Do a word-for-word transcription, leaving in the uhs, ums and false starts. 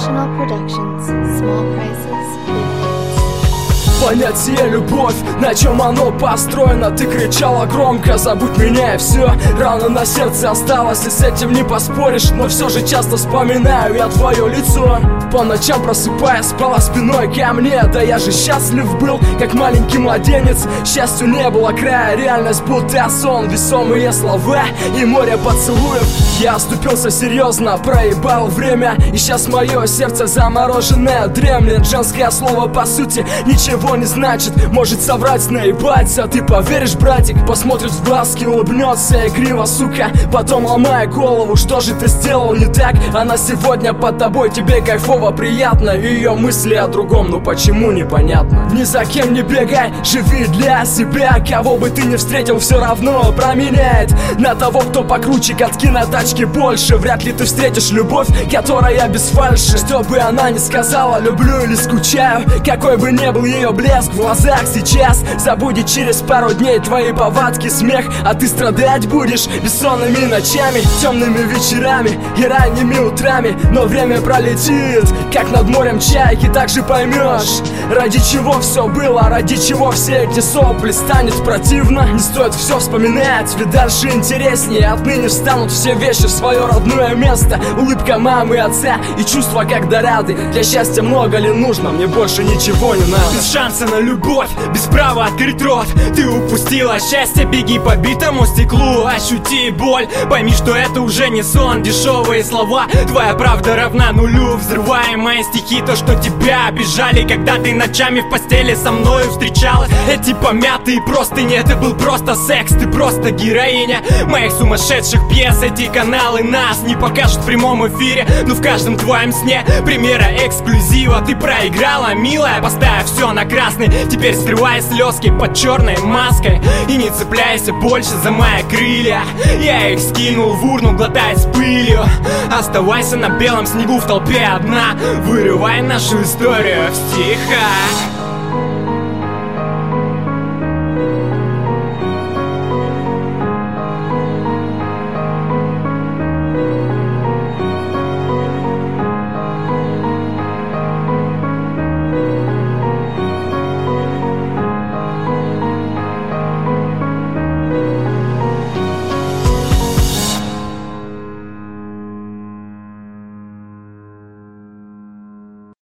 International Productions. Small prices, big hits. Понятие любовь, на чем оно построено? Ты кричала громко, забудь меня и все. Рана на сердце осталась, и с этим не поспоришь. Но все же часто вспоминаю я твое лицо. По ночам просыпаясь, спала спиной ко мне. Да я же счастлив был, как маленький младенец. Счастью не было края, реальность будто сон. Весомые слова и море поцелуев. Я оступился серьезно, проебал время. И сейчас мое сердце замороженное дремлет. Женское слово по сути ничего не значит. Может соврать, наебать, а ты поверишь, братик? Посмотрит в глазки, улыбнется игриво, сука. Потом ломая голову, что же ты сделал не так? Она сегодня под тобой, тебе кайфово, приятно. Ее мысли о другом, ну почему непонятно? Ни за кем не бегай, живи для себя. Кого бы ты не встретил, все равно променяет на того, кто покруче, катки на тачке больше. Вряд ли ты встретишь любовь, которая без фальши. Что бы она ни сказала, люблю или скучаю, какой бы ни был ее блеск в глазах сейчас, забудет через пару дней твои повадки, смех. А ты страдать будешь бессонными ночами, темными вечерами и ранними утрами. Но время пролетит, как над морем чайки. Так же поймешь, ради чего все было, ради чего все эти сопли. Станет противно, не стоит все вспоминать, ведь дальше интереснее. Отныне встанут все вещи в свое родное место. Улыбка мамы и отца и чувства, когда рады. Для счастья много ли нужно, мне больше ничего не надо. Без шанса на любовь, без права открыть рот. Ты упустила счастье, беги по битому стеклу. Ощути боль, пойми, что это уже не сон. Дешевые слова, твоя правда равна нулю. Взрываем мои стихи, то, что тебя обижали, когда ты ночами в постели со мною встречалась. Эти помятые простыни, это был просто секс. Ты просто героиня моих сумасшедших пьес. Эти каналы нас не покажут в прямом эфире, но в каждом твоем сне примера эксклюзива. Ты проиграла, милая, поставив все на красный. Теперь скрывай слезки под черной маской и не цепляйся больше за мои крылья. Я их скинул в урну, глотаясь пылью. Оставайся на белом снегу в толпе одна. Вырывай нашу историю в стихах.